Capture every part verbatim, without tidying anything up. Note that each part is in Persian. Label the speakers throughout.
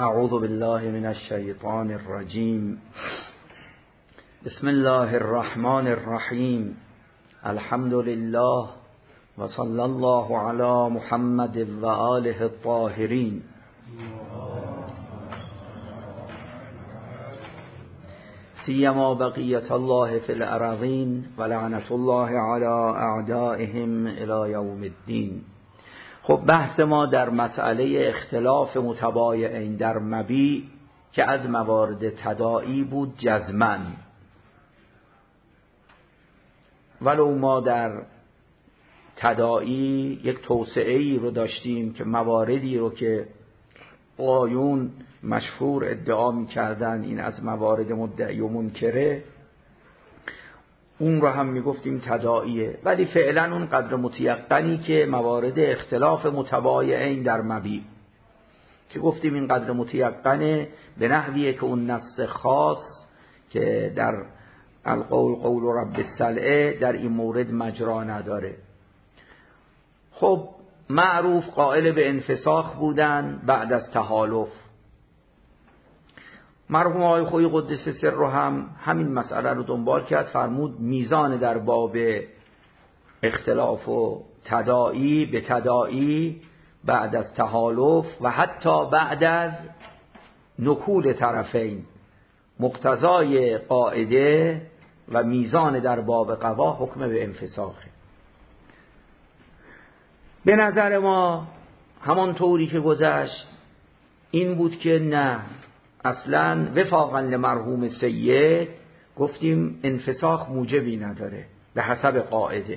Speaker 1: اعوذ بالله من الشیطان الرجیم. بسم الله الرحمن الرحیم. الحمد لله و صلی الله علی محمد و آله الطاهرین. سیما بقیت الله فی الارضین و لعنت الله علی اعدائهم الی یوم الدین. خب بحث ما در مسئله اختلاف متبایعین در مبیع که از موارد تداعی بود جزماً، ولو ما در تداعی یک توسعه‌ای رو داشتیم که مواردی رو که آیون مشهور ادعا می‌کردن این از موارد مدعی و منکره، اون رو هم میگفتیم تداعیه، ولی فعلا اون قدر متیقنی که موارد اختلاف متبایعین در مبیع که گفتیم این قدر متیقنه به نحویه که اون نص خاص که در القول قول رب السلعه در این مورد مجرا نداره. خب معروف قائل به انفساخ بودن بعد از تحالف. مرحوم آقای خویی قدس سر رو هم همین مسئله رو دنبال کرد، فرمود میزان در باب اختلاف و تداعی به تداعی بعد از تحالف و حتی بعد از نکول طرفین، مقتضای قاعده و میزان در باب قضا حکم به انفساخه. به نظر ما همان طوری که گذشت این بود که نه، اصلا وفاقا لمرحوم سید گفتیم انفساخ موجبی نداره به حسب قاعده.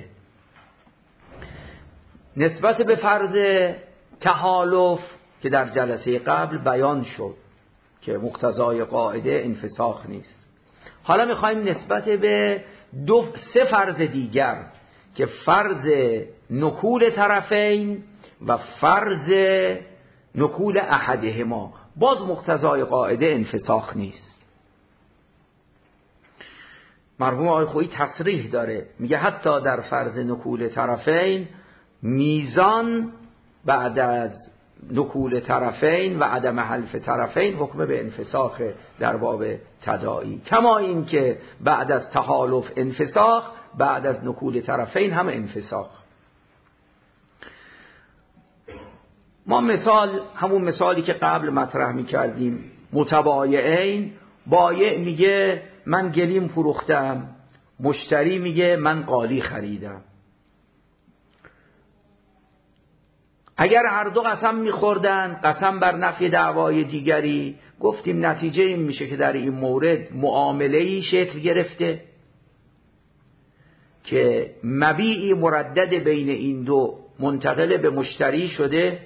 Speaker 1: نسبت به فرض تحالف که در جلسه قبل بیان شد که مقتضای قاعده انفساخ نیست، حالا میخوایم نسبت به دو سه فرض دیگر که فرض نکول طرفین و فرض نکول احدهما، باز مقتضای قاعده انفساخ نیست. مرحوم آقای خویی تصریح داره، میگه حتی در فرض نکول طرفین میزان بعد از نکول طرفین و عدم حلف طرفین حکم به انفساخ در باب تداعی، کما این که بعد از تحالف انفساخ بعد از نکول طرفین هم انفساخ. ما مثال همون مثالی که قبل مطرح می کردیم، متبایعین، بایع میگه من گلیم فروختم، مشتری میگه من قالی خریدم. اگر هر دو قسم میخوردن، قسم بر نفی دعوای دیگری، گفتیم نتیجه این میشه که در این مورد معامله‌ای شکل گرفته که مبیعی مردد بین این دو منتقل به مشتری شده،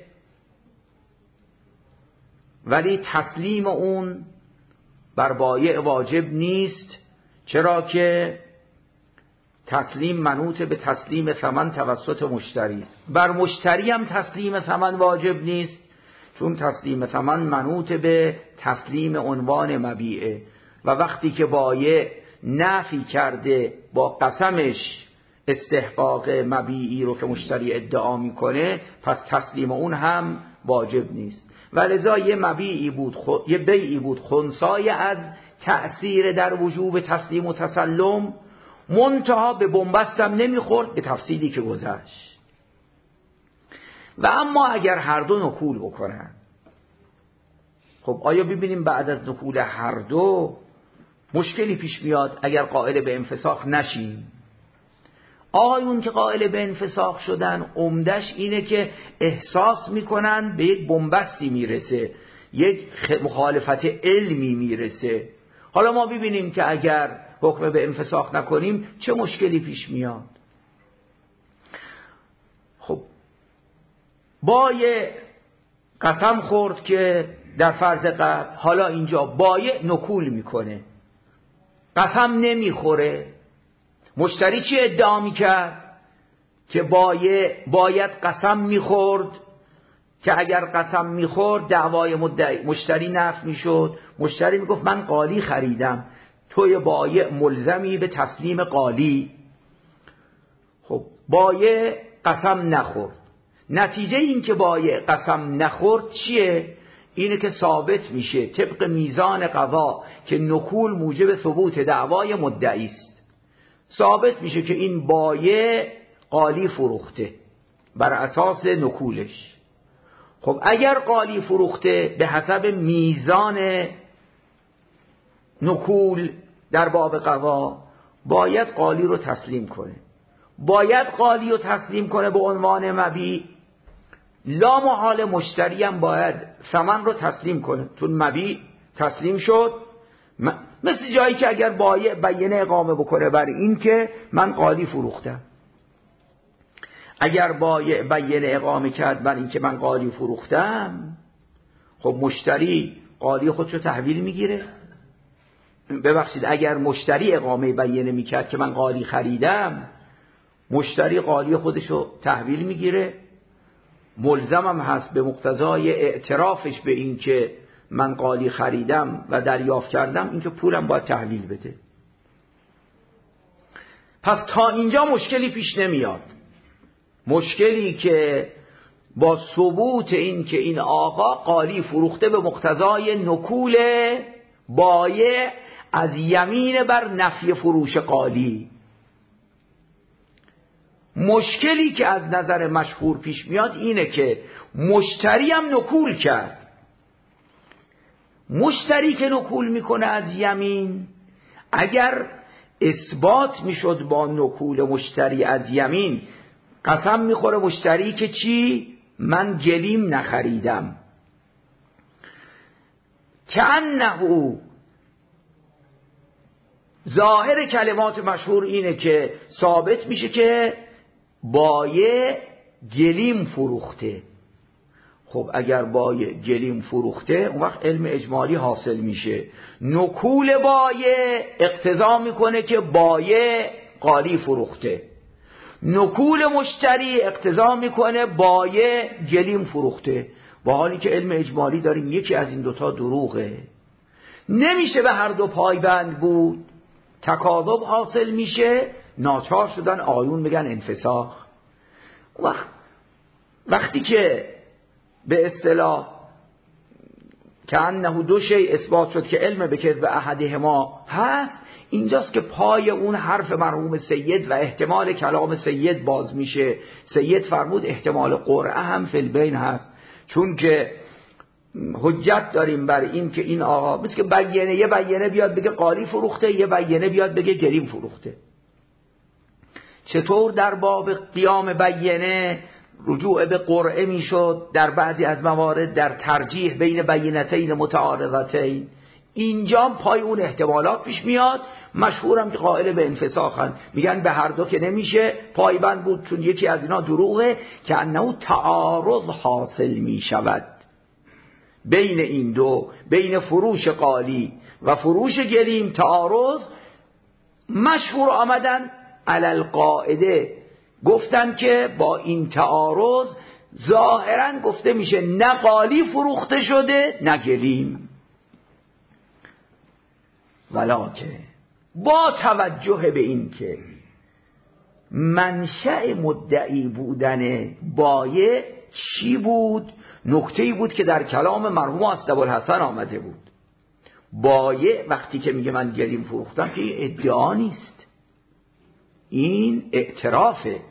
Speaker 1: ولی تسلیم اون بر بایع واجب نیست، چرا که تسلیم منوط به تسلیم ثمن توسط مشتری است. بر مشتری هم تسلیم ثمن واجب نیست، چون تسلیم ثمن منوط به تسلیم عنوان مبیعه و وقتی که بایع نفی کرده با قسمش استحقاق مبیعی رو که مشتری ادعا میکنه، پس تسلیم اون هم واجب نیست. و لذا یه مبیعی بود خو... یه بیعی بود خنثی از تأثیر در وجوب تسلیم و تسلم، منتها به بنبست هم نمیخورد به تفصیلی که گذشت. و اما اگر هر دو نکول بکنن، خب آیا ببینیم بعد از نکول هر دو مشکلی پیش میاد اگر قائل به انفساخ نشیم؟ آقایون که قائل به انفساخ شدن عمدش اینه که احساس میکنن به یک بنبستی میرسه، یک مخالفت علمی میرسه. حالا ما ببینیم که اگر حکم به انفساخ نکنیم چه مشکلی پیش میاد. خب بایع قسم خورد که در فرض قبل، حالا اینجا بایع نکول میکنه، قسم نمیخوره. مشتری چی ادعا میکرد؟ که بایع باید قسم میخورد، که اگر قسم میخورد دعوای مدعی مشتری نفی میشد. مشتری میگفت من قالی خریدم، توی بایع ملزمی به تسلیم قالی. خب بایع قسم نخورد، نتیجه این که بایع قسم نخورد چیه؟ اینه که ثابت میشه طبق میزان قضا که نکول موجب ثبوت دعوای مدعی است. ثابت میشه که این بایع قالی فروخته بر اساس نکولش. خب اگر قالی فروخته به حسب میزان نکول در باب قضا، باید قالی رو تسلیم کنه. باید قالی رو تسلیم کنه به عنوان مبیع. لا محال مشتری هم باید ثمن رو تسلیم کنه، چون مبیع تسلیم شد. مثل جایی که اگر بایع بیانه اقامه بکنه بر این که من قالی فروختم، اگر بایع بیانه اقامه کرد بر این که من قالی فروختم، خب مشتری قالی خودشو تحویل میگیره. ببخشید، اگر مشتری اقامه بیانه میکرد که من قالی خریدم، مشتری قالی خودشو تحویل میگیره، ملزمم هست به مقتضای اعترافش به این که من قالی خریدم و دریافت کردم این که پولم باید تحویل بده. پس تا اینجا مشکلی پیش نمیاد. مشکلی که با ثبوت این که این آقا قالی فروخته به مقتضای نکول بایع از یمین بر نفی فروش قالی. مشکلی که از نظر مشهور پیش میاد اینه که مشتری هم نکول کرد. مشتری که نکول میکنه از یمین، اگر اثبات میشد با نکول مشتری از یمین، قسم میخوره مشتری که چی؟ من گلیم نخریدم. کأنه ظاهر کلمات مشهور اینه که ثابت میشه که بایع گلیم فروخته. خب اگر بایع گلیم فروخته، اون وقت علم اجمالی حاصل میشه. نکول بایع اقتضا میکنه که بایع قالی فروخته، نکول مشتری اقتضا میکنه بایع گلیم فروخته. با حالی که علم اجمالی داریم یکی از این دوتا دروغه، نمیشه به هر دو پایبند بود، تکاذب حاصل میشه، ناچار شدن آیون بگن انفساخ. وقت وقتی که به اصطلاح کأنه دو شی اثبات شد که علم به کذب احدهما هست، اینجاست که پای اون حرف مرحوم سید و احتمال کلام سید باز میشه. سید فرمود احتمال قرعه هم فی البین هست، چون که حجت داریم بر این که این آقا مثل که بیانه یه بیانه بیاد بگه قالی فروخته، یه بیانه بیاد بگه گلیم فروخته. چطور در باب قیام بیانه رجوع به قرعه میشد در بعضی از موارد در ترجیح بین بینتین متعارضتین، اینجا پای اون احتمالات پیش میاد. مشهورم که قائل به انفساخن، میگن به هر دو که نمیشه پایبند بود، چون یکی از اینا دروغه که انه تعارض حاصل میشود بین این دو، بین فروش قالی و فروش گلیم تعارض. مشهور آمدن علل قاعده گفتن که با این تعارض ظاهرا گفته میشه نه قالی فروخته شده نه گلیم، ولکه با توجه به این که منشأ مدعی بودن بایع چی بود، نکته‌ای بود که در کلام مرحوم اسدابوالحسن آمده بود. بایع وقتی که میگه من گلیم فروختم که این ادعا نیست، این اعترافه.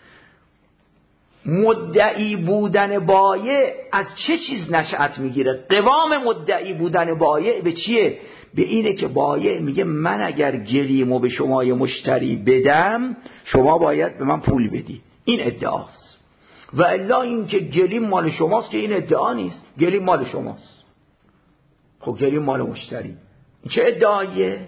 Speaker 1: مدعی بودن بایع از چه چیز نشأت میگیره؟ قوام مدعی بودن بایع به چیه؟ به اینه که بایع میگه من اگر گلیمو به شما مشتری بدم، شما باید به من پول بدی. این ادعاست. و الا این که گلیم مال شماست که این ادعا نیست. گلیم مال شماست، خب گلیم مال مشتری، این چه ادعاییه؟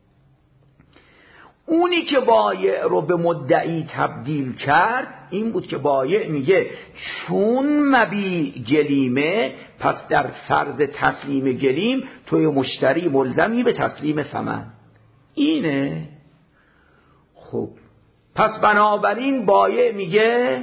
Speaker 1: اونی که بایع رو به مدعی تبدیل کرد این بود که بایع میگه چون مبیع گلیمه، پس در فرض تسلیم گلیم توی مشتری ملزمی به تسلیم ثمن. اینه. خب پس بنابراین بایع میگه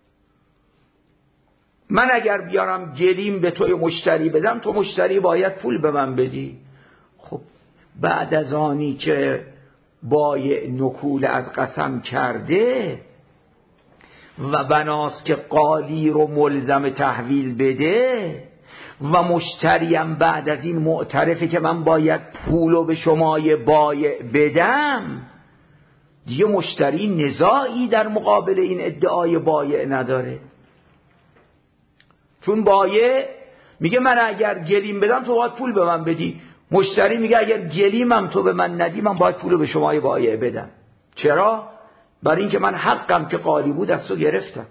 Speaker 1: من اگر بیارم گلیم به توی مشتری بدم، تو مشتری باید پول به من بدی. خب بعد از آنی که بایع نکول از قسم کرده و بناست که قالی رو ملزم تحویل بده و مشتریم بعد از این معترفه که من باید پولو به شمای بایع بدم، دیگه مشتری نزاعی در مقابل این ادعای بایع نداره. چون بایع میگه من اگر گلیم بدم تو باید پول به من بدی، مشتری میگه اگر گلیمم تو به من ندی من باید پولو به شمای بایع بدم. چرا؟ برای اینکه من حقم که قالی بود از تو گرفتم.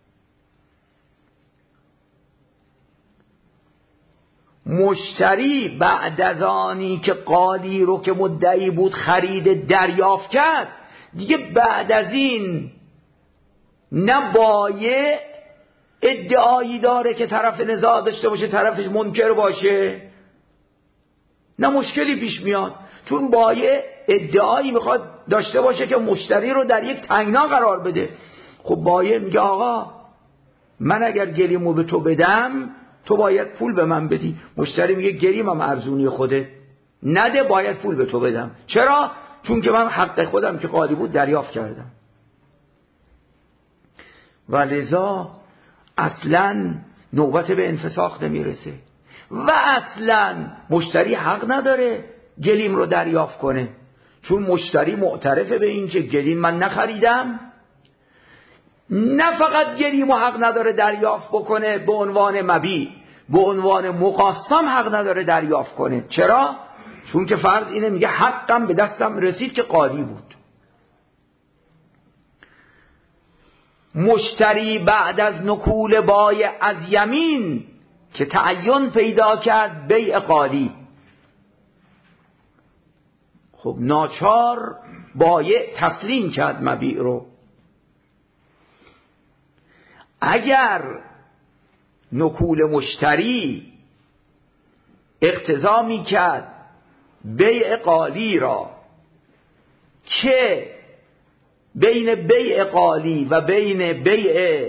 Speaker 1: مشتری بعد از آنی که قالی رو که مدعی بود خرید دریافت کرد، دیگه بعد از این نه بایع ادعایی داره که طرف نزاع داشته باشه طرفش منکر باشه، نه مشکلی پیش میاد. چون بایع ادعایی میخواد داشته باشه که مشتری رو در یک تنگنا قرار بده. خب بایع میگه آقا من اگر گلیمو به تو بدم تو باید پول به من بدی. مشتری میگه گلیمم ارزونی خوده، نده باید پول به تو بدم. چرا؟ چون که من حق خودم که قالی بود دریافت کردم. و لذا اصلا نوبت به انفساخ نمیرسه و اصلا مشتری حق نداره گلیم رو دریافت کنه، چون مشتری معترفه به این که گلیم من نخریدم. نه فقط گلیمو حق نداره دریافت بکنه به عنوان مبیع، به عنوان مقاسم حق نداره دریافت کنه. چرا؟ چون که فرض اینه میگه حقم به دستم رسید که قالی بود. مشتری بعد از نکول بایع از یمین که تعین پیدا کرد بیع قالی، خب ناچار بایع تسلیم کرد مبیع رو. اگر نکول مشتری اقتضا می کرد بیع قالی را که بین بیع قالی و بین بیع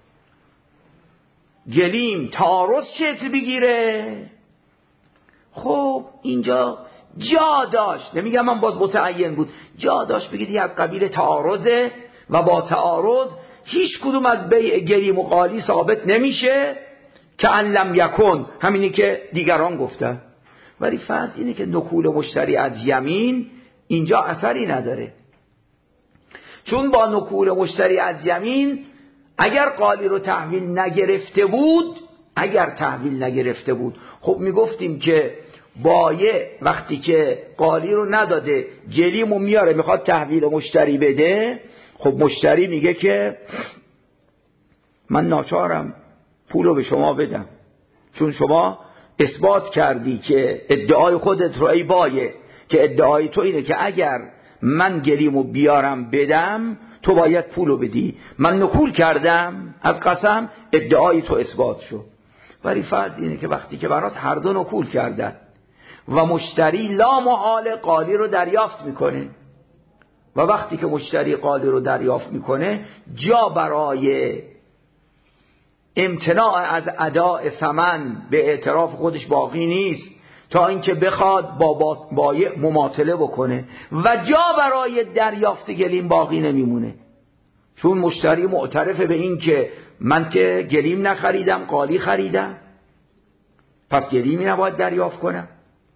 Speaker 1: گلیم تعارض شکل بگیره، خب اینجا جا داشت، نمیگم من باز متعین بود، جا داشت بگید از قبیل تعارضه و با تعارض هیچ کدوم از بیع گلیم و قالی ثابت نمیشه که ان لم یکن، همینی که دیگران گفتن. ولی فرض اینه که نکول مشتری از یمین اینجا اثری نداره، چون با نکول مشتری از یمین اگر قالی رو تحویل نگرفته بود اگر تحویل نگرفته بود خب میگفتیم که بایع وقتی که قالی رو نداده گلیمو میاره میخواد تحویل مشتری بده، خب مشتری میگه که من ناچارم پولو به شما بدم، چون شما اثبات کردی که ادعای خودت رو ای بایع که ادعای تو اینه که اگر من گلیمو بیارم بدم تو باید پولو بدی، من نکول کردم از قسم ادعای تو اثبات شد. ولی فرض اینه که وقتی که برات هر دو نکول کردن و مشتری لا محال قالی رو دریافت میکنه و وقتی که مشتری قالی رو دریافت میکنه جا برای امتناع از اداء ثمن به اعتراف خودش باقی نیست تا اینکه بخواد با بایع مماطله بکنه و جا برای دریافت گلیم باقی نمیمونه، چون مشتری معترفه به این که من که گلیم نخریدم قالی خریدم پس گلیمی نباید دریافت کنم،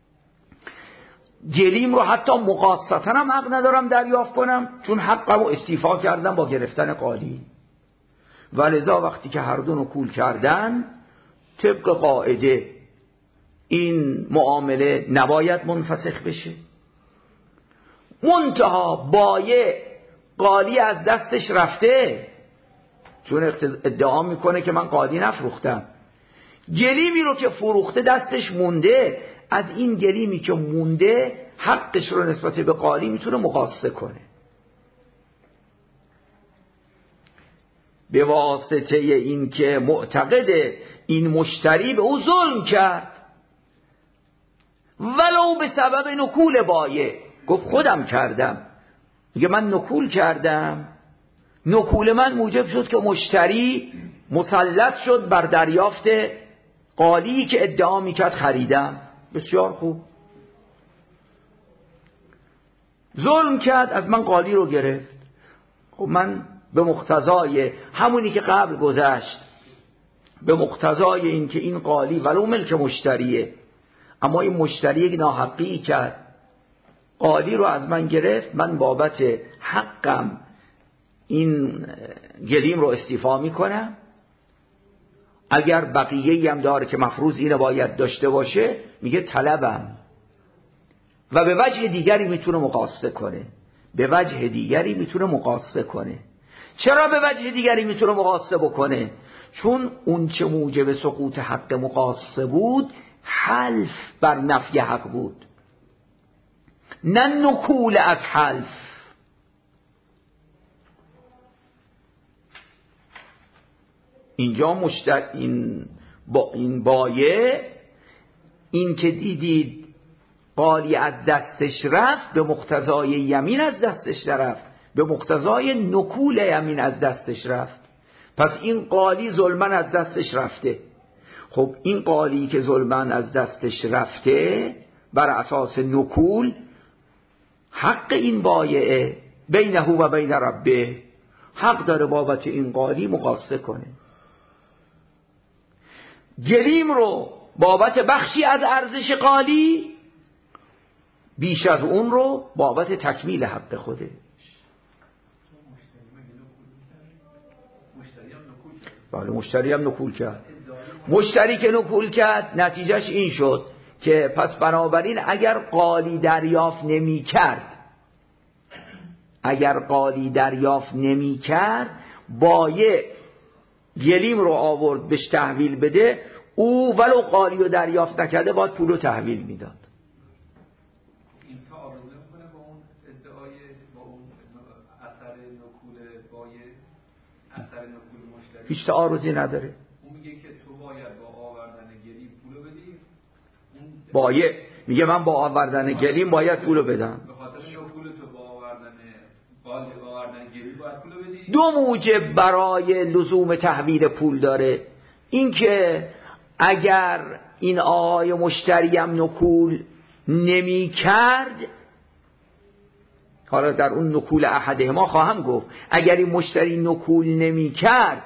Speaker 1: گلیم رو حتی مقاصتا هم حق ندارم دریافت کنم چون حقم رو استیفا کردم با گرفتن قالی. ولذا وقتی که هر دو نکول کردن طبق قاعده این معامله نباید منفسخ بشه، منتها بایع قالی از دستش رفته چون ادعا میکنه که من قالی نفروختم، گلیمی رو که فروخته دستش مونده، از این گلیمی که مونده حقش رو نسبت به قالی میتونه مقایسه کنه. به واسطه این که معتقد این مشتری به او ظلم کرد ولو به سبب نکول بایع، گفت خودم کردم، میگه من نکول کردم، نکول من موجب شد که مشتری مسلط شد بر دریافت قالی که ادعا میکرد خریدم. بسیار خوب، ظلم کرد از من قالی رو گرفت، خب من به مقتضای همونی که قبل گذشت به مقتضای این که این قالی ولو ملک مشتریه، اما این مشتری یک ناحقی کرد، قالی رو از من گرفت، من بابت حقم این گلیم رو استیفا میکنم، اگر بقیه هم داره که مفروض اینو باید داشته باشه میگه طلبم، و به وجه دیگری میتونه مقاصه کنه. به وجه دیگری میتونه مقاصه کنه. چرا به وجه دیگری میتونه مقاصه بکنه؟ چون اون چه موجب سقوط حق مقاصه بود حلف بر نفی حق بود، نه نکول از حلف. اینجا مشتر این با این بایع این که دیدید قالی از دستش رفت، به مقتضای یمین از دستش رفت، به مقتضای نکول یمین از دستش رفت. پس این قالی ظلمن از دستش رفته. خب این قالی که ظلمن از دستش رفته بر اساس نکول، حق این بایعه بینه و بین ربه، حق داره بابت این قالی مقاصه کنه. گلیم رو بابت بخشی از ارزش قالی، بیش از اون رو بابت تکمیل حق خوده. بله مشتری هم نکول کرد. مشتری که نکول کرد نتیجهش این شد که پس بنابراین اگر قالی دریافت نمی کرد اگر قالی دریافت نمی کرد بایع گلیم رو آورد بهش تحویل بده، او ولو قالی رو دریافت نکرده باید پول رو تحویل میداد.
Speaker 2: این تعارض نمی‌کنه با اون ادعای با اون اثر نکول بایع، اثر نکول مشتری؟
Speaker 1: هیچ تعارضی نداره.
Speaker 2: اون میگه که تو باید با آوردن گلیم پولو بدی، اون
Speaker 1: بایع میگه من با آوردن گلیم باید پولو بدم.
Speaker 2: به خاطر نکول تو با آوردن قالی با آوردن گلیم باید پولو بدی.
Speaker 1: دو موجب برای لزوم تحویل پول داره. این که اگر این آقای مشتری هم نکول نمی کرد، حالا در اون نکول احده ما خواهم گفت، اگر این مشتری نکول نمی کرد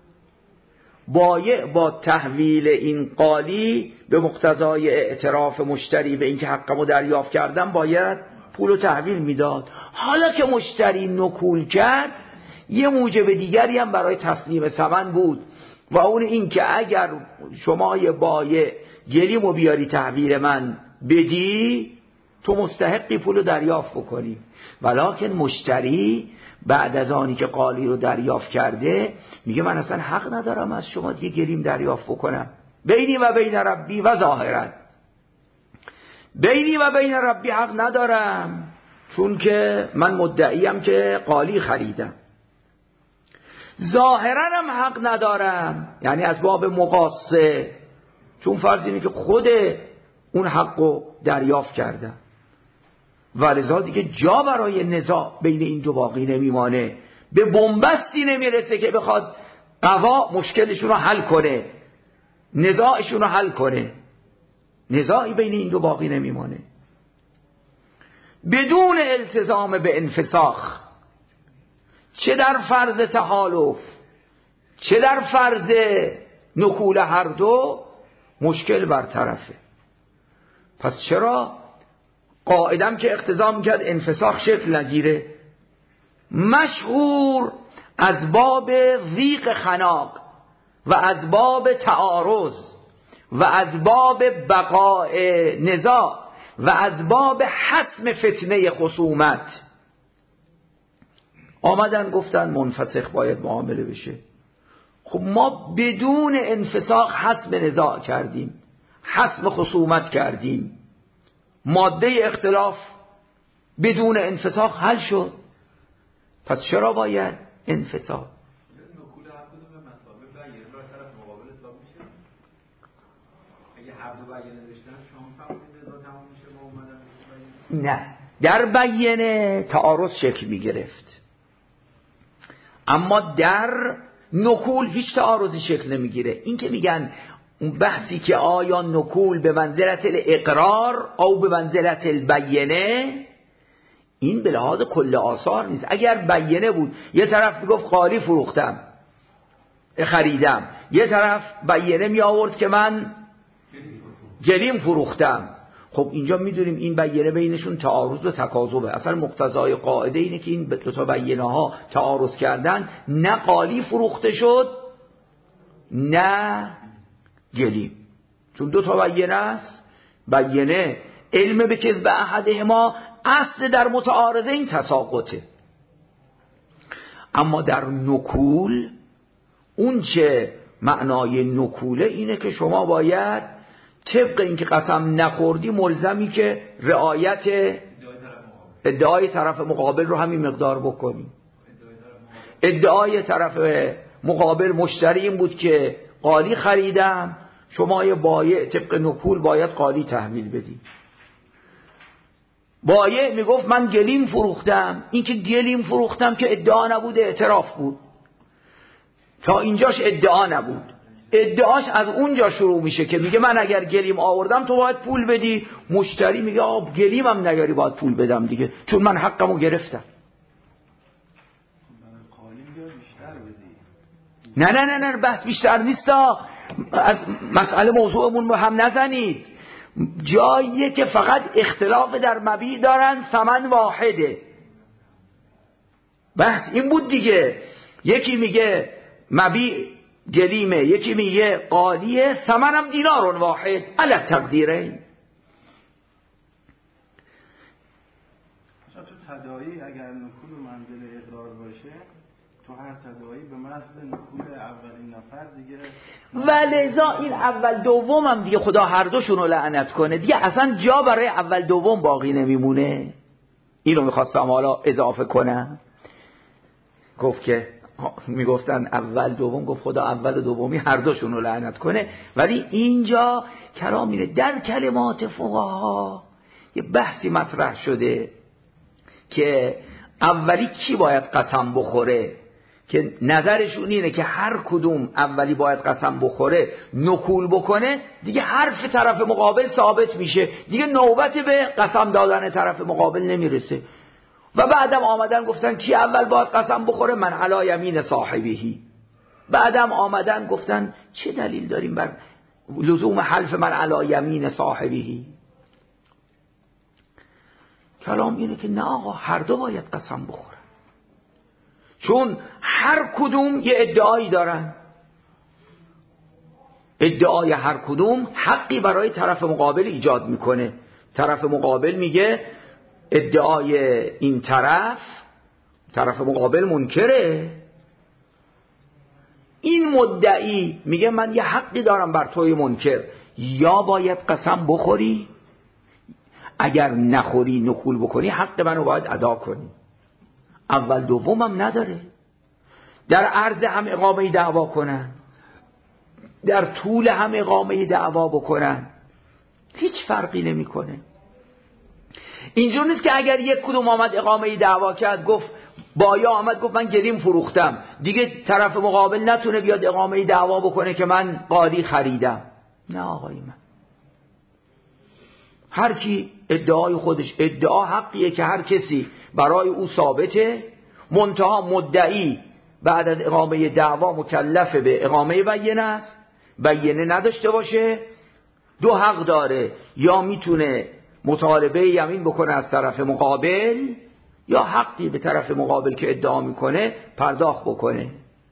Speaker 1: بایع با تحویل این قالی به مقتضای اعتراف مشتری به اینکه حقمو دریافت کردم باید پولو تحویل میداد. حالا که مشتری نکول کرد یه موجب دیگری هم برای تسلیم ثمن بود، و اون این که اگر شما یه بایع گلیمو بیاری تحویل من بدی تو مستحقی پولو دریافت بکنی. ولکن مشتری بعد از آنی که قالی رو دریافت کرده میگه من اصلا حق ندارم از شما دیگه گلیم دریافت بکنم، بینی و بین ربی و ظاهرا بینی و بین ربی حق ندارم، چون که من مدعیم که قالی خریدم. ظاهرا هم حق ندارم، یعنی از باب مقاصه، چون فرض اینه که خود اون حقو دریافت کردم، ولذا دیگه جا برای نزاع بین این دو باقی نمیمانه، به بنبستی نمیرسه که بخواد قضا مشکلشون رو حل کنه، نزاعشون رو حل کنه. نزاعی بین این دو باقی نمیمانه بدون التزام به انفساخ، چه در فرض تحالف چه در فرض نکول هر دو مشکل برطرفه. پس چرا قاعدم که اقتضا میکرد انفساخ شکل نگیره؟ مشهور از باب ضیق خناق و از باب تعارض و از باب بقاء نزاع و از باب حتم فتنه خصومت آمدن گفتن منفسخ باید معامله بشه. خب ما بدون انفساخ حتم نزاع کردیم، حتم خصومت کردیم، ماده اختلاف بدون انفساخ حل شد، پس چرا باید انفساخ؟
Speaker 2: نکول هر کدوم به مسابقه بیانه بر طرف مقابل حساب میشه. اگه هر دو بیانه داشتن شما فهمید نزاع تمام میشه با اومدن
Speaker 1: نه، در بیانه تعارض شکل میگرفت، اما در نکول هیچ تعارضی شکل نمیگیره. این که میگن اون بحثی که آیا نکول به منزلت الاقرار او به منزلت البینه، این به لحاظ کل آثار نیست. اگر بیانه بود یه طرف میگفت قالی فروختم، خریدم، یه طرف بیانه می آورد که من گلیم فروختم. خب اینجا میدونیم این بیانه بینشون تعارض و تکاذبه. اصلا مقتضای قاعده اینه که این دو تا بیانه ها تعارض کردن، نه قالی فروخته شد نه گلیم، چون دو تا بیانه است. بیانه علم به کذب احدهما اصل در متعارضه این تساقطه. اما در نکول اون چه معنای نکوله اینه که شما باید طبق اینکه قسم نخوردی ملزمی که رعایت ادعای طرف مقابل رو همین مقدار بکنی. ادعای طرف مقابل مشتری این بود که قالی خریدم، شما یه بایع طبق نکول باید قالی تحویل بدی. بایع میگفت من گلیم فروختم، این که گلیم فروختم که ادعا نبود، اعتراف بود. تا اینجاش ادعا نبود. ادعاش از اونجا شروع میشه که میگه من اگر گلیم آوردم تو باید پول بدی. مشتری میگه آب گلیم هم نگاری باید پول بدم دیگه، چون من حقمو گرفتم. نه نه نه نه بحث بیشتر نیست. از مسئله موضوعمون هم نزنید. جاییه که فقط اختلاف در مبیع دارن، ثمن واحده. بحث این بود دیگه. یکی میگه مبیع گلیمه، یکی میگه قالیه، ثمنم دینار واحد علی تقدیرین.
Speaker 3: تو تداعی اگر نکول و منزل اقرار باشه، تو هر تداعی به محض نکول اولین نفر دیگه،
Speaker 1: ولذا این اول دوم هم دیگه خدا هر دوشون رو لعنت کنه دیگه، اصلا جا برای اول دوم باقی نمیمونه. اینو میخواستم حالا اضافه کنم. گفت که میگفتن اول دوم، گفت خدا اول و دومی هر دوشون رو لعنت کنه. ولی اینجا کلام اینه در کلمات فقها یه بحثی مطرح شده که اولی کی باید قسم بخوره، که نظرشون اینه که هر کدوم اولی باید قسم بخوره نکول بکنه دیگه حرف طرف مقابل ثابت میشه، دیگه نوبت به قسم دادن طرف مقابل نمیرسه. و بعدم آمدن گفتن کی اول باید قسم بخوره؟ من علی یمین صاحبهی. بعدم آمدن گفتن چه دلیل داریم بر لزوم حلف من علی یمین صاحبهی؟ کلام اینه که نه آقا، هر دو باید قسم بخورن، چون هر کدوم یه ادعایی دارن. ادعای هر کدوم حقی برای طرف مقابل ایجاد میکنه. طرف مقابل میگه ادعای این طرف، طرف مقابل منکره. این مدعی میگه من یه حقی دارم بر توی منکر، یا باید قسم بخوری، اگر نخوری نکول بکنی حق منو باید ادا کنی. اول دومم نداره. در عرض هم اقامه دعوا کنن، در طول هم اقامه دعوا بکنن، هیچ فرقی نمیکنه. اینجور نیست که اگر یک کدوم آمد اقامه دعوا کرد، گفت بایا آمد گفت من گلیم فروختم، دیگه طرف مقابل نتونه بیاد اقامه دعوا بکنه که من قالی خریدم. نه آقای من، هر کی ادعای خودش، ادعا حقیه که هر کسی برای او ثابته، منتها مدعی بعد از اقامه دعوا مکلف به اقامه بیانه است. بیانه نداشته باشه دو حق داره، یا میتونه مطالبه یمین بکنه از طرف مقابل، یا حقی به طرف مقابل که ادعا میکنه پرداخت بکنه.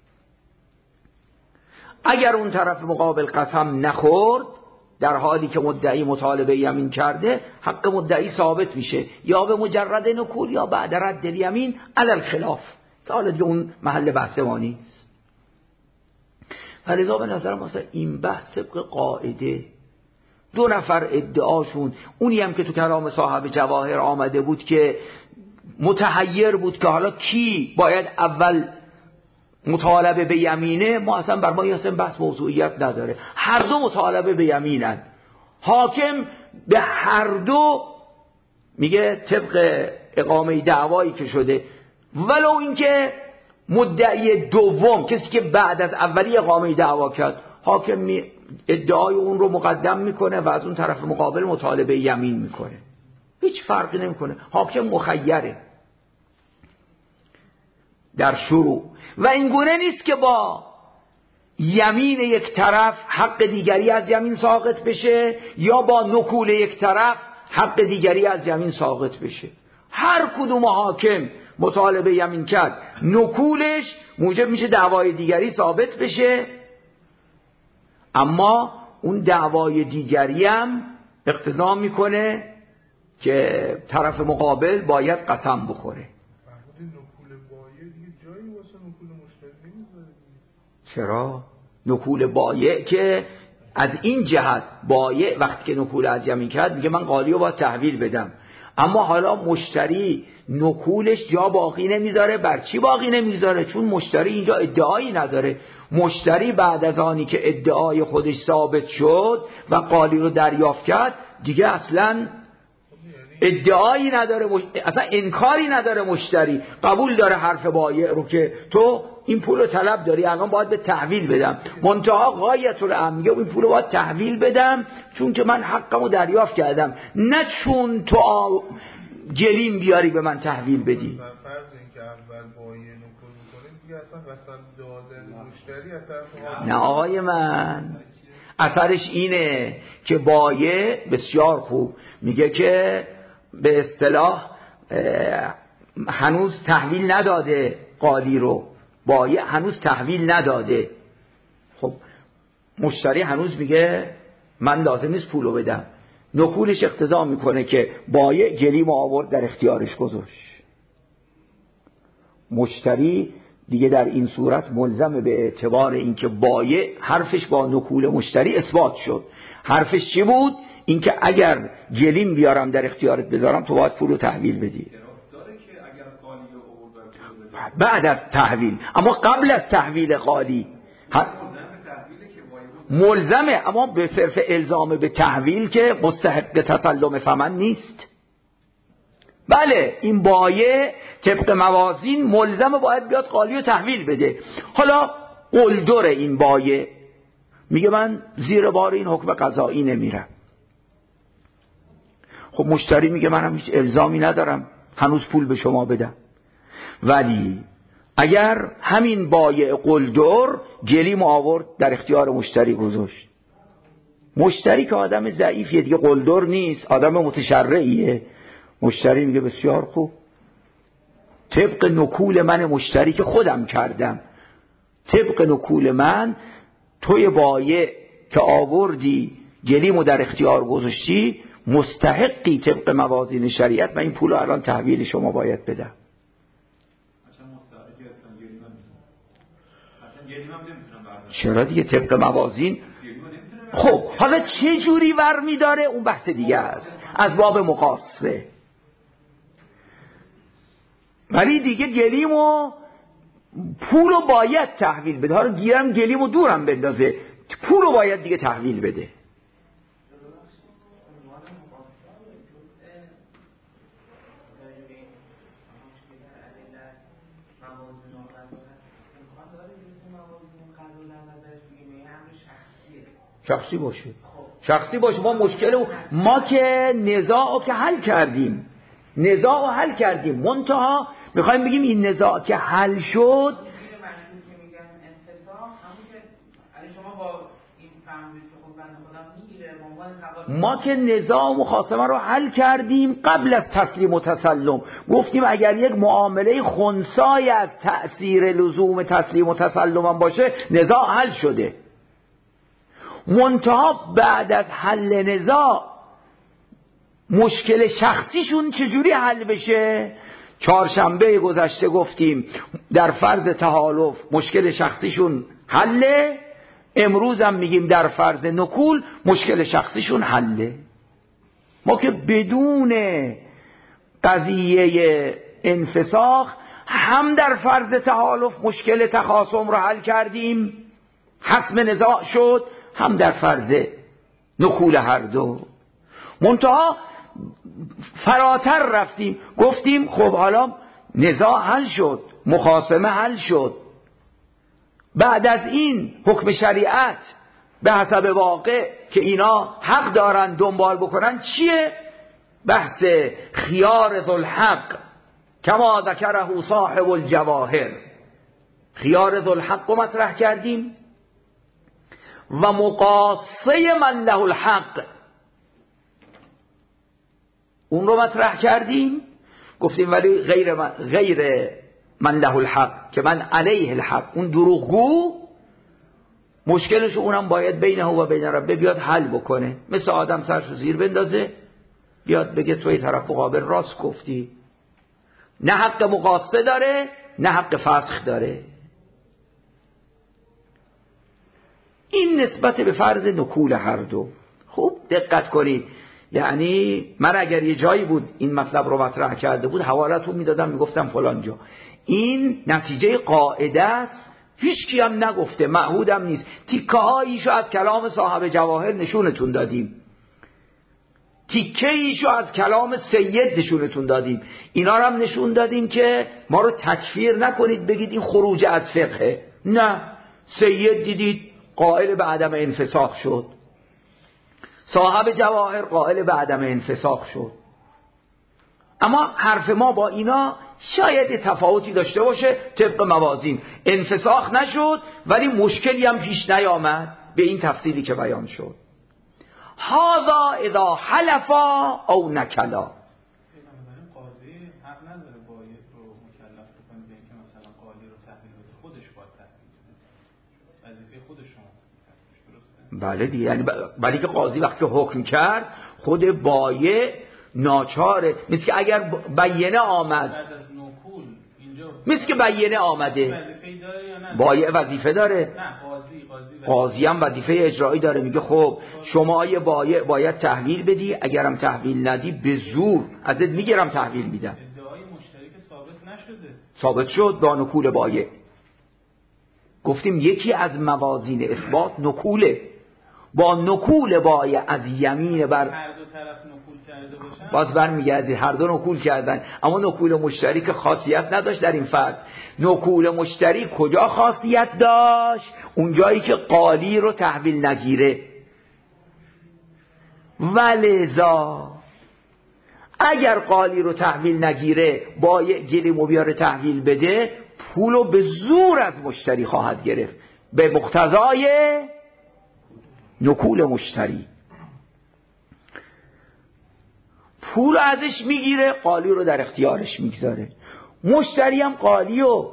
Speaker 1: اگر اون طرف مقابل قسم نخورد در حالی که مدعی مطالبه یمین کرده، حق مدعی ثابت میشه، یا به مجرد نکول یا بعد رد الیمین علی الخلاف، که حالا دیگه اون محل بحث ما نیست. فلذا به نظرم مثلا این بحث طبق قاعده دو نفر ادعاشون، اونی هم که تو کلام صاحب جواهر آمده بود که متحیر بود که حالا کی باید اول مطالبه به یمینه، ما اصلا بر ما اصلا بحث موضوعیت نداره، هر دو مطالبه به یمینن. حاکم به هر دو میگه طبق اقامه دعوایی که شده، ولو اینکه مدعی دوم، کسی که بعد از اولی اقامه دعوا کرد، حاکم ادعای اون رو مقدم میکنه و از اون طرف مقابل مطالبه یمین میکنه، هیچ فرقی نمیکنه. حاکم مخیره در شروع، و این گونه نیست که با یمین یک طرف حق دیگری از یمین ساقط بشه یا با نکول یک طرف حق دیگری از یمین ساقط بشه. هر کدوم حاکم مطالبه یمین کرد نکولش موجب میشه دعوای دیگری ثابت بشه، اما اون دعوای دیگری هم اقتضا میکنه که طرف مقابل باید قسم بخوره. چرا؟ نکول بایع که از این جهت بایع وقتی که نکول از یمین کرد میگه من قالی رو باید تحویل بدم، اما حالا مشتری نکولش جا باقی نمیذاره. بر چی باقی نمیذاره؟ چون مشتری اینجا ادعایی نداره. مشتری بعد از آنی که ادعای خودش ثابت شد و قالی رو دریافت کرد دیگه اصلا ادعایی نداره، اصلا انکاری نداره. مشتری قبول داره حرف بایع رو که تو این پول رو طلب داری، الان باید به تحویل بدم. منتها غایت الامر میگه این پول رو باید تحویل بدم چون که من حقم رو دریافت کردم، نه چون تو آ... گلیم بیاری به من تحویل بدی.
Speaker 4: فرض این که اول بایع نکول میکنه دیگه اصلا وسط دادن مشتری از طرف
Speaker 1: نه آقای من، اثرش اینه که بایع بسیار خوب میگه که به اصطلاح هنوز تحویل نداده قالی رو، بایع هنوز تحویل نداده. خب مشتری هنوز میگه من لازم نیست پولو بدم، نکولش اقتضا میکنه که بایع گلیم آورد در اختیارش گذاشت. مشتری دیگه در این صورت ملزم به اعتبار اینکه بایع حرفش با نکول مشتری اثبات شد. حرفش چی بود؟ اینکه اگر گلیم بیارم در اختیارت بذارم تو باید پولو تحویل بدی. بعد از تحویل، اما قبل از تحویل قالی ملزمه، اما به صرف الزام به تحویل که مستحق تسلم ثمن نیست. بله این بایع طبق موازین ملزمه باید بیاد قالی رو تحویل بده. حالا قلدر این بایع میگه من زیر بار این حکم قضایی نمیرم. خب مشتری میگه منم هیچ الزامی ندارم هنوز پول به شما بدم، ولی اگر همین بایع قلدر گلیم آورد در اختیار مشتری گذاشت، مشتری که آدم ضعیفیه دیگه، قلدر نیست، آدم متشرعیه، مشتری میگه بسیار خوب، طبق نکول من مشتری که خودم کردم، طبق نکول من توی بایع که آوردی گلیمو در اختیار گذاشتی مستحقی طبق موازین شریعت، من این پولو الان تحویل شما باید بدم. چرا دیگه طبق موازین. خب حالا چه جوری ور میداره اون بحث دیگه است، از باب مقاصه. ولی دیگه گلیمو پولو باید تحویل بده. حالا گیرم گلیمو دورم بندازه، پولو باید دیگه تحویل بده. شخصی باشه، شخصی باشه. ما مشکل ما که نزاعو که حل کردیم، نزاعو حل کردیم، منتها میخوایم بگیم این نزاع که حل شد، ما که نزاع و مخاصمه رو حل کردیم قبل از تسلیم و تسلم. گفتیم اگر یک معامله خنثی از تأثیر لزوم تسلیم و تسلم هم باشه نزاع حل شده. منتها بعد از حل نزاع مشکل شخصیشون چجوری حل بشه؟ چهارشنبه گذشته گفتیم در فرض تحالف مشکل شخصیشون حله، امروز هم میگیم در فرض نکول مشکل شخصیشون حله. ما که بدون قضیه انفساخ هم در فرض تحالف مشکل تخاصم رو حل کردیم، حسم نزاع شد، هم در فرض نکول هر دو. منتها فراتر رفتیم، گفتیم خب حالا نزاع حل شد، مخاصمه حل شد، بعد از این حکم شریعت به حسب واقع که اینا حق دارن دنبال بکنن چیه؟ بحث خیار ذوالحق کما ذکره صاحب الجواهر. خیار ذوالحق رو مطرح کردیم و مقاصه من له الحق، اون رو مطرح کردیم، گفتیم ولی غیر من, غیر من له الحق که من علیه الحق، اون دروغگو مشکلش اونم باید بینه و بین ربه بیاد حل بکنه، مثل آدم سرشو زیر بندازه بیاد بگه توی طرف مقابل راست گفتی، نه حق مقاصه داره نه حق فسخ داره. این نسبت به فرض نکول هر دو. خوب دقت کنید، یعنی من اگر یه جایی بود این مطلب رو مطرح کرده بود حوالتون میدادم میگفتم فلان جا، این نتیجه قاعده است، هیچ کی هم نگفته، معهودم نیست، تیکه هاییشو از کلام صاحب جواهر نشونتون دادیم، تیکه ایشو از کلام سید نشونتون دادیم، اینا رو هم نشون دادیم که ما رو تکفیر نکنید بگید این خروج از فقهه، نه، سید دیدید قائل به عدم انفساخ شد، صاحب جواهر قائل به عدم انفساخ شد، اما حرف ما با اینا شاید تفاوتی داشته باشه، طبق موازین انفساخ نشد ولی مشکلی هم پیش نیامد به این تفصیلی که بیان شد. هذا اذا حلفا او نکلا.
Speaker 3: قاضی حق نداره باید رو مکلف بکنه به اینکه مثلا قاضی رو تحویل بده، خودش باید تحویل بده، وظیفه خودش شما درسته؟
Speaker 1: بله دیگه، یعنی ولی که قاضی وقتی حکم کرد خود بایع ناچاره، مثل که اگر بیینه آمد، مثل که بیینه آمده بایع وظیفه داره، قاضی هم وظیفه اجرایی داره، میگه خب شما یه بایع باید تحویل بدی، اگرم تحویل ندی به زور ازت میگیرم تحویل میدم.
Speaker 3: ادعای مشترک ثابت نشده،
Speaker 1: ثابت شد با نکول بایع. گفتیم یکی از موازین اثبات نکوله، با نکول بایع از یمین بر
Speaker 3: هر دو طرف نکول کرده باشن،
Speaker 1: باز برمیگردی هر دو نکول کردن، اما نکول مشتری که خاصیت نداشت در این فرض. نکول مشتری کجا خاصیت داشت؟ اون جایی که قالی رو تحویل نگیره. ولذا اگر قالی رو تحویل نگیره بایع گلیمو بیاره تحویل بده، پولو به زور از مشتری خواهد گرفت به مقتضای نکول مشتری، پول ازش میگیره، قالی رو در اختیارش میگذاره. مشتری هم قالی و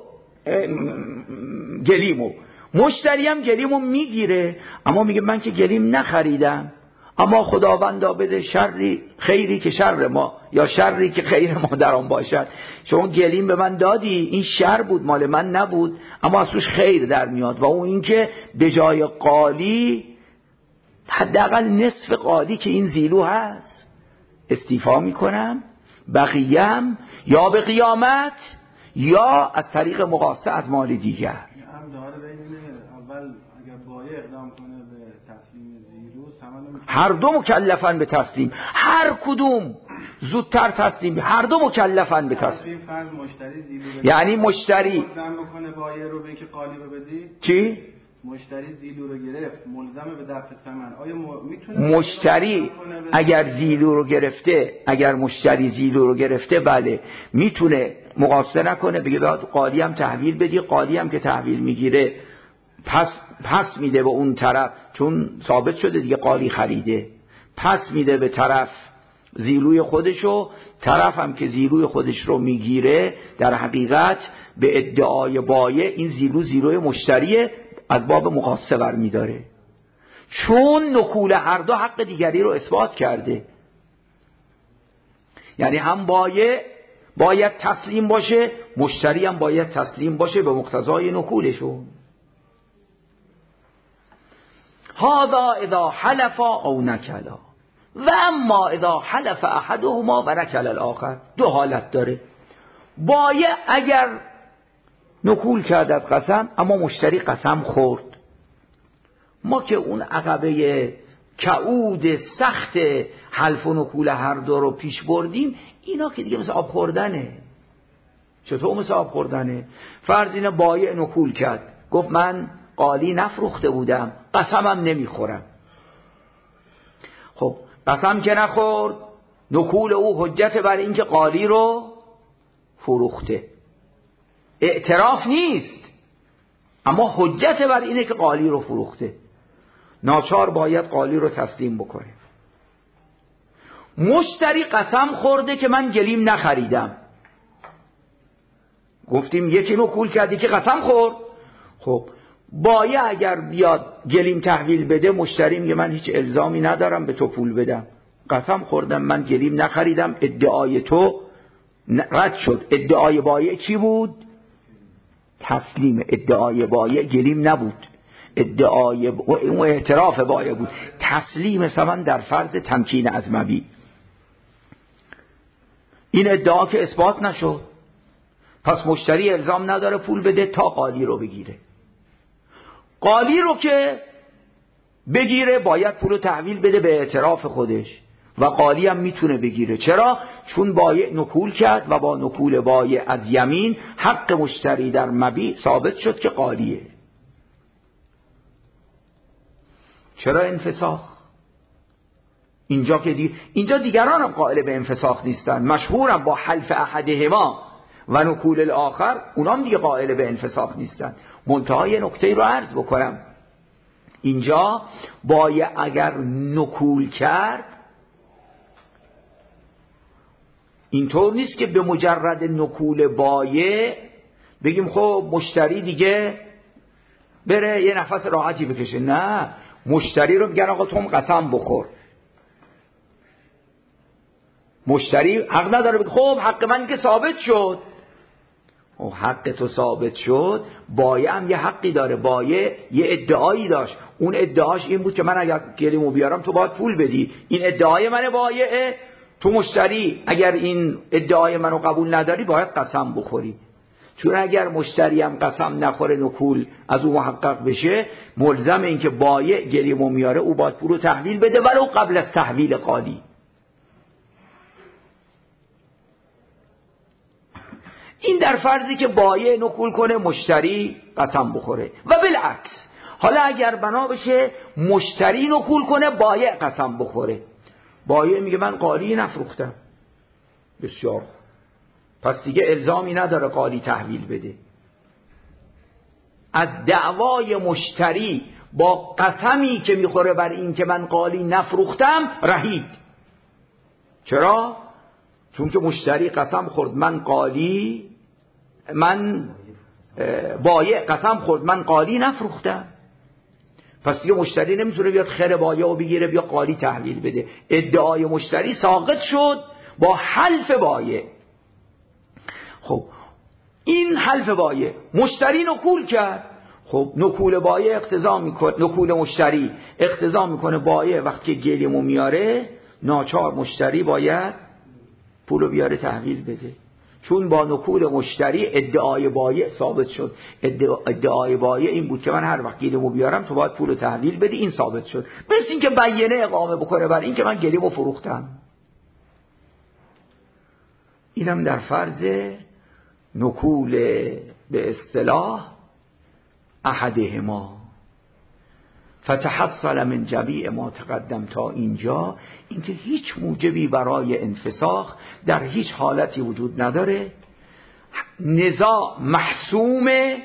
Speaker 1: گلیمو، مشتری هم گلیمو میگیره، اما میگه من که گلیم نخریدم، اما خداوندا بده شری خیری که شر ما یا شری که خیر ما در آن باشد، شما گلیم به من دادی، این شر بود مال من نبود، اما از توش خیر در میاد، و اون اینکه به جای قالی حداقل نصف قالی که این زیلو هست استیفا میکنم، بقیه‌ام یا به قیامت یا از طریق مقاصه از مال دیگر.
Speaker 3: هم داره بین اول اگر بایع اقدام کنه به تسلیم زیلو،
Speaker 1: هر دو مکلفن به تسلیم، هر کدوم زودتر تسلیم، هر دو مکلفن به تسلیم.
Speaker 3: فرض مشتری زیلو
Speaker 1: یعنی مشتری
Speaker 3: اقدام بکنه بایع رو به اینکه قالی رو بدی،
Speaker 1: چی؟
Speaker 3: مشتری زیلو رو گرفت ملزمه به دفع ثمن، آیا م... میتونه
Speaker 1: مشتری اگر زیلو رو گرفته، اگر مشتری زیلو رو گرفته بله میتونه مقاصه نکنه، بگه باید قالی هم تحویل بدی، قالی هم که تحویل میگیره پس پس میده به اون طرف، چون ثابت شده دیگه قالی خریده، پس میده به طرف زیلوی خودشو، طرف هم که زیلوی خودش رو میگیره در حقیقت به ادعای بایع این زیلو زیلوی مشتریه، از باب مقاصه برمی داره، چون نکول هر دو حق دیگری رو اثبات کرده. یعنی هم بایع باید تسلیم باشه، مشتری هم باید تسلیم باشه به مقتضای نکولشون. هذا اذا حلفا او نکلا و اما اذا حلف احدهما و نکل الاخر. دو حالت داره. بایع اگر نکول کرد از قسم اما مشتری قسم خورد، ما که اون عقبه کعود سخت حلف و نکول هر دو رو پیش بردیم، اینا که دیگه مثل آب خوردنه. چطور مثل آب خوردنه؟ فرض اینه بایع نکول کرد، گفت من قالی نفروخته بودم، قسمم نمیخورم. خب قسم که نخورد، نکول او حجت بر این که قالی رو فروخته، اعتراف نیست اما حجت بر اینه که قالی رو فروخته. ناچار باید قالی رو تسلیم بکنه. مشتری قسم خورده که من گلیم نخریدم. گفتیم یکی نکول کرد یکی قسم خورد. خب بایع اگر بیاد گلیم تحویل بده، مشتری میگه من هیچ الزامی ندارم به تو پول بدم، قسم خوردم من گلیم نخریدم، ادعای تو رد شد. ادعای بایع چی بود؟ تسلیم. ادعای بایع گلیم نبود، ادعای اون اعتراف بایع بود. تسلیم ثمن در فرض تمکین از مبیع. این ادعا که اثبات نشد، پس مشتری الزام نداره پول بده تا قالی رو بگیره. قالی رو که بگیره باید پول رو تحویل بده به اعتراف خودش و قالی هم میتونه بگیره. چرا؟ چون بایع نکول کرد و با نکول بایع از یمین حق مشتری در مبیع ثابت شد که قالیه. چرا انفساخ؟ اینجا که دی... اینجا دیگران هم قائل به انفساخ نیستن، مشهورم با حلف احدهما و نکول الاخر، اونام دیگه قائل به انفساخ نیستن. منتهای نکته رو عرض بکنم، اینجا بایع اگر نکول کرد، اینطور نیست که به مجرد نکول بایع بگیم خب مشتری دیگه بره یه نفس راحتی بکشه. نه، مشتری رو میگن آقا تو هم قسم بخور. مشتری حق نداره بگه خب حق من که ثابت شد. او حق تو ثابت شد، بایع هم یه حقی داره. بایع یه ادعایی داشت، اون ادعاش این بود که من اگر گلیمو بیارم تو باید پول بدی. این ادعای منه بایعه. تو مشتری اگر این ادعای منو قبول نداری باید قسم بخوری. چون اگر مشتری هم قسم نخوره نکول از او محقق بشه، ملزم این که بایع گلیمو میاره او باید پول رو تحویل بده ولو قبل از تحویل قالی. این در فرضی که بایع نکول کنه مشتری قسم بخوره. و بالعکس، حالا اگر بنا بشه مشتری نکول کنه بایع قسم بخوره، بایع میگه من قالی نفروختم، بسیار، پس دیگه الزامی نداره قالی تحویل بده. از دعوای مشتری با قسمی که میخوره بر این که من قالی نفروختم رهید. چرا؟ چون که مشتری قسم خورد من قالی من بایع قسم خورد من قالی نفروختم، پس دیگه مشتری نمیتونه بیاد خیر بایع رو بگیره بیا قالی تحویل بده. ادعای مشتری ساقط شد با حلف بایع. خب این حلف بایع، مشتری نکول کرد، خب نکول بایع اقتضا میکنه، نکول مشتری اقتضا میکنه بایع وقتی گلیمو میاره ناچار مشتری باید پولو بیاره تحویل بده. چون با نکول مشتری ادعای بایع ثابت شد. ادعای بایع این بود که من هر وقت گلیمو بیارم تو باید پولو تحویل بدی، این ثابت شد. مثل این که بیانه اقامه بکنه بر این که من گلیمو فروختم. اینم در فرض نکول به اصطلاح احدهما. فتحصل من جمیع ما تقدم تا اینجا اینکه هیچ موجبی برای انفساخ در هیچ حالتی وجود نداره. نزاع محسومه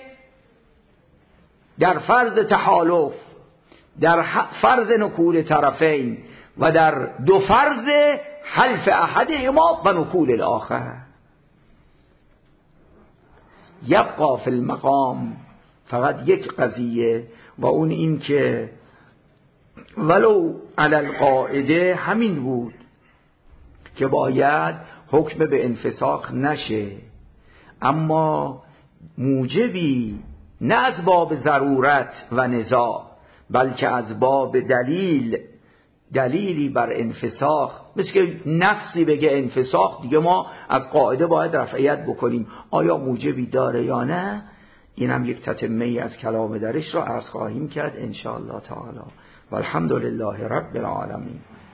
Speaker 1: در فرض تحالف، در فرض نکول طرفین و در دو فرض حلف احدهما و نکول الاخر. یبقى فی المقام فقط یک قضیه و اون این که ولو علی القاعده همین بود که باید حکم به انفساخ نشه، اما موجبی نه از باب ضرورت و نزاع بلکه از باب دلیل، دلیلی بر انفساخ، مثل که نفسی بگه انفساخ دیگه ما از قاعده باید رفعیت بکنیم، آیا موجبی داره یا نه؟ این هم یک تتمه از کلام درش را عرض خواهیم کرد ان شاء الله تعالی. والحمد لله رب العالمین.